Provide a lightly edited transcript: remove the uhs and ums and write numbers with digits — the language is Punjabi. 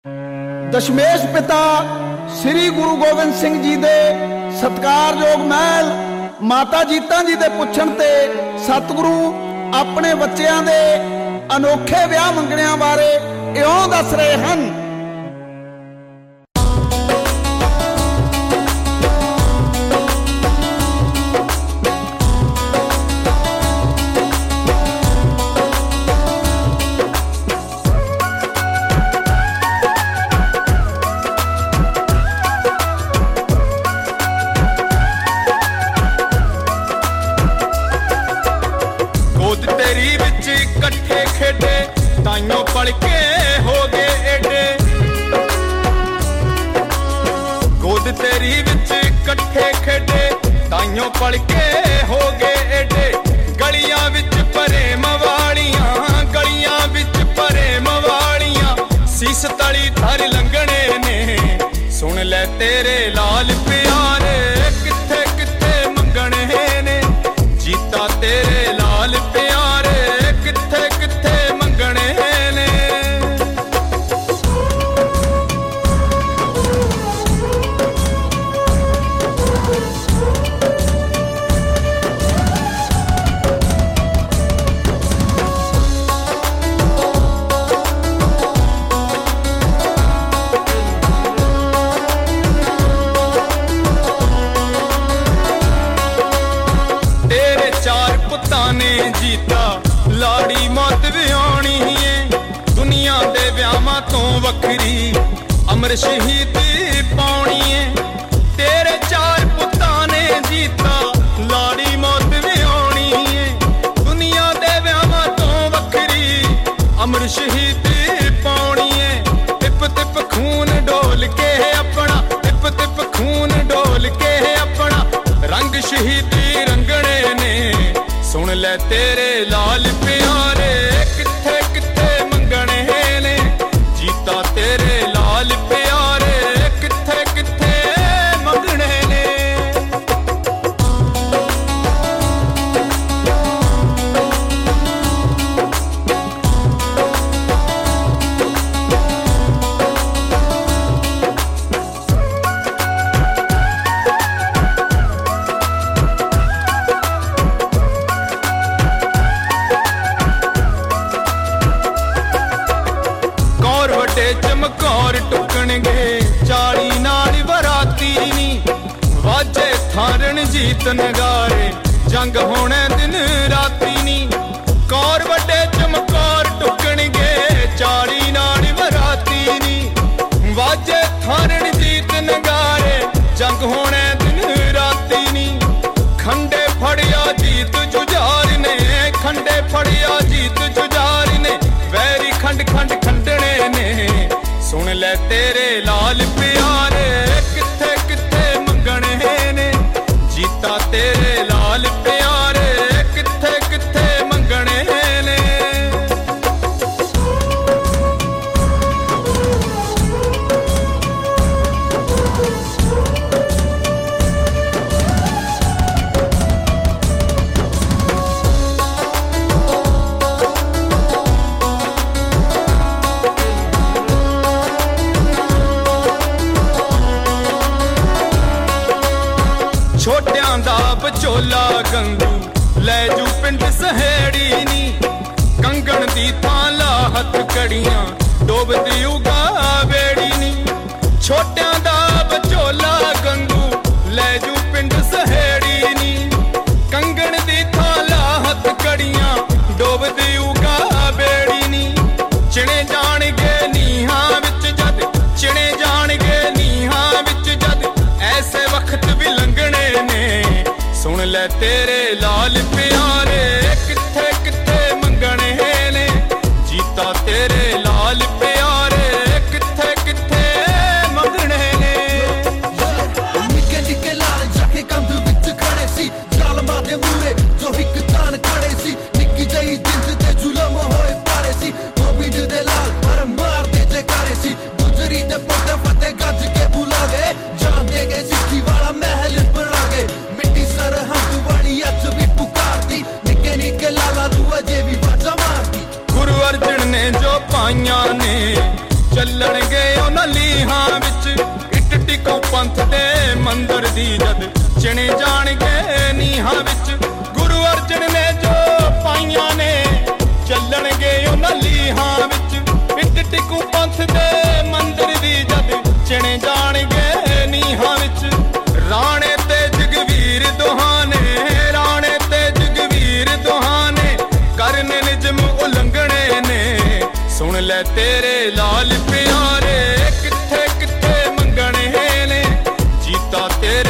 ਦਸ਼ਮੇਸ਼ ਪਿਤਾ ਸ੍ਰੀ ਗੁਰੂ ਗੋਬਿੰਦ ਸਿੰਘ ਜੀ ਦੇ ਸਤਿਕਾਰਯੋਗ ਮਹਿਲ ਮਾਤਾ ਜੀਤਾਂ ਜੀ ਦੇ ਪੁੱਛਣ ਤੇ ਸਤਿਗੁਰੂ ਆਪਣੇ ਬੱਚਿਆਂ ਦੇ ਅਨੋਖੇ ਵਿਆਹ ਮੰਗਣਿਆਂ ਬਾਰੇ ਇਉਂ ਦੱਸ ਰਹੇ ਹਨ। ਤਾਈਓ ਪੜ ਕੇ ਹੋ ਗਏ ਏਡੇ, ਗੋਦ ਤੇਰੀ ਵਿੱਚ ਇਕੱਠੇ ਖੇਡੇ ਤਾਈਓ ਪੜ ਕੇ ਹੋ ਗਏ ਏਡੇ। ਗਲੀਆਂ ਵਿੱਚ ਪ੍ਰੇਮ ਵਾਲੀਆਂ, ਗਲੀਆਂ ਵਿੱਚ ਪ੍ਰੇਮ ਵਾਲੀਆਂ ਸੀਸ ਤਲੀ ਧਰ ਲੰਘਣੇ ਨੇ। ਸੁਣ ਲੈ ਤੇਰੇ ਲਾਲ ਪਿਆਰੇ ਕਿੱਥੇ ਕਿੱਥੇ ਮੰਗਣੇ ਨੇ, ਜੀਤਾ ਤੇਰੇ ਲਾਲ ਪਿਆਰੇ ਕਿੱਥੇ ਕਿੱਥੇ ਮੰਗਣੇ ਨੇ। ਤੇਰੇ ਚਾਰ ਪੁੱਤਾਂ ਨੇ ਜੀਤਾ ਲਾੜੀ ਮੌਤ ਵਿਆਉਣੀ ਏ, ਦੁਨੀਆ ਦੇ ਵਿਆਹਾਂ ਤੋਂ ਵੱਖਰੀ ਅਮਰ ਸ਼ਹੀਦੀ ਪਾਉਣੀ ਏ। ਤੇਰੇ ਚਾਰ ਪੁੱਤਾਂ ਨੇ ਜੀਤਾ ਲਾੜੀ ਮੌਤ ਵਿਆਉਣੀ ਏ, ਦੁਨੀਆ ਦੇ ਵਿਆਹਾਂ ਤੋਂ ਵੱਖਰੀ ਅਮਰ ਸ਼ਹੀਦੀ ਪਾਉਣੀ ਏ। ਟਿਪ ਟਿਪ ਖੂਨ ਡੋਲ ਕੇ ਆਪਣਾ, ਟਿਪ ਟਿਪ ਖੂਨ ਡੋਲ ਕੇ ਆਪਣਾ ਰੰਗ ਸ਼ਹੀਦੀ ਰੰਗਣੇ ਨੇ। ਸੁਣ ਲੈ ਤੇਰੇ ਲਾਲ ਪਿਆਰੇ ਕਿੱਥੇ ਕਿੱਥੇ ਮੰਗਣੇ ਨੇ, ਜੀਤਾ ਤੇਰੇ ਲਾਲ ਪਿਆਰੇ ਕਿੱਥੇ ਕਿੱਥੇ ਮੰਗਣੇ ਨੇ। ਚਮਕੌਰ ਟੁੱਕਣਗੇ 40 ਨਾਲ ਬਰਾਤੀ ਨੀ, ਵਾਜੇ ਥਾਰਨ ਜੀਤ ਨਗਾਰੇ ਜੰਗ ਹੋਣੇ ਦਿਨ ਰਾਤੀ ਨੀ। ਕੌਰ ਵੱਡੇ ਚਮਕੌਰ ਟੁੱਕਣਗੇ 40 ਨਾਲ ਬਰਾਤੀ ਨੀ, ਵਾਜੇ ਥਾਰਨ ਜੀਤ ਨਗਾਰੇ ਜੰਗ ਹੋਣੇ ਦਿਨ ਰਾਤੀ ਨੀ। ਖੰਡੇ ਫੜਿਆ ਜੀਤ ਜੁਝਾਰ ਨੇ, ਖੰਡੇ ਫੜਿਆ ਜੀਤ ਜੁਝਾਰ ਨੇ, ਵੈਰੀ ਖੰਡ ਖੰਡ ਖੰਡਣੇ ਨੇ। ਸੁਣ ਲੈ ਤੇਰੇ ਲਾਲ ਪਿਆਰੇ ਕਿੱਥੇ ਕਿੱਥੇ ਮੰਗਣੇ ਨੇ, ਜੀਤਾ ਤੇਰੇ ਲਾਲ ਪਿਆਰੇ ਕਿੱਥੇ ਕਿੱਥੇ ਮੰਗਣੇ ਨੇ। ਛੋਟਿਆਂ ਦਾ ਵਿਚੋਲਾ ਗੰਗੂ ਲੈ ਜੂ ਪਿੰਡ ਸਹੇੜੀ ਨੀ, ਕੰਗਣ ਦੀ ਥਾਂ ਲਾ ਹੱਥ ਕੜੀਆਂ ਡੋਬਦੀ ਉਗਾ ਵੇੜੀ ਨੀ। ਛੋਟਿਆਂ ਦਾ ਵਿਚੋਲਾ ਗੰਗੂ ਲੈ ਜੂ ਪਿੰਡ ਸਹੇੜੀ ਨੀ, ਕੰਗਣ ਦੀ ਥਾਂ ਲਾ ਹੱਥ ਕੜੀਆਂ ਡੋਬਦੀ ਉਗਾ ਵੇੜੀ ਨੀ। ਚਿਣੇ ਜਾਣਗੇ ਨੀਹਾਂ ਵਿੱਚ ਜਦ, ਚਿਣੇ ਜਾਣਗੇ ਨੀਹਾਂ ਵਿੱਚ ਜਦ, ਐਸੇ ਵਕਤ ਵੀ ਲੰਘਣੇ ਨੇ। ਸੁਣ ਲੈ ਤੇਰੇ ਲਾਲ ਪਿਆਰੇ ਕਿੱਥੇ ਕਿੱਥੇ ਮੰਗਣੇ ਨੇ, ਜੀਤਾ ਤੇਰੇ ਲਾਲ ਪਿਆਰੇ ਕਿੱਥੇ ਕਿੱਥੇ ਮੰਗਣੇ ਨੇ। ਨਿੱਕੇ ਨਿੱਕੇ ਲਾਲ ਜਾਕੇ ਕੰਧ ਵਿੱਚ ਖੜੇ ਸੀ, ਜ਼ਾਲਮਾਂ ਦੇ ਮੂਹਰੇ ਜੋ ਇੱਕ ਤਾਣ ਖੜੇ ਸੀ। ਨਿੱਕੀ ਜਿਹੀ ਜਿੰਦ ਤੇ ਜ਼ੁਲਮ ਹੋਏ ਪਾਰੇ ਸੀ, ਗੋਬਿੰਦ ਦੇ ਲਾਲ ਪਰ ਮਾਰਦੇ ਜੈਕਾਰੇ ਸੀ। ਗੁਜਰੀ ਦੇ ਪੁੱਤ ਫਤਿਹ ਗੱਜ ਕੇ ਬੁਲਾਵੇ, ਜਾਣਦੇ ਗਏ ਸਿੱਖੀ ਵਾਲਾ ਮਹਿਲ ਬਣਾ ਗਏ। ਮਿੱਟੀ ਸਰਹੰਦ ਵਾਲੀ ਅੱਜ ਵੀ ਪੁਕਾਰਦੀ, ਨਿੱਕੇ ਨਿੱਕੇ ਲਾਲਾਂ ਨੂੰ ਅਜੇ ਵੀ ਬਾਜਾ ਮਾਰਦੀ। ਗੁਰੂ ਅਰਜਨ ਨੇ ਜੋ ਪਾਈਆਂ ਨੇ ਚੱਲਣਗੇ ਪੰਥ ਦੇ ਮੰਦਰ ਦੀ ਜਦ ਚਿਣੇ ਜਾਣਗੇ ਨੀਹਾਂ ਵਿੱਚ। ਗੁਰੂ ਅਰਜਨ ਨੇ ਜੋ ਪਾਈਆਂ ਨੇ ਚੱਲਣਗੇ ਉਹਨਾਂ ਲੀਹਾਂ ਵਿੱਚ। ਇੱਟ ਟਿਕੂ ਪੰਥ ਦੇ ਮੰਦਰ ਦੀ ਜਦ ਚਿਣੇ ਜਾਣਗੇ ਨੀਹਾਂ ਵਿੱਚ। ਰਾਣੇ ਤੇ ਜਗਵੀਰ ਦੋਹਾਂ ਨੇ, ਰਾਣੇ ਤੇ ਜਗਵੀਰ ਦੋਹਾਂ ਨੇ ਕਰਨ ਨਿਜਮ ਉਲੰਘਣੇ ਨੇ। ਸੁਣ ਲੈ ਤੇਰੇ ਲਾਲ ਪਿਆਰੇ ਕਿੱਥੇ ਕਿੱਥੇ ਮੰਗਣੇ ਨੇ, ਜੀਤਾ ਤੇਰੇ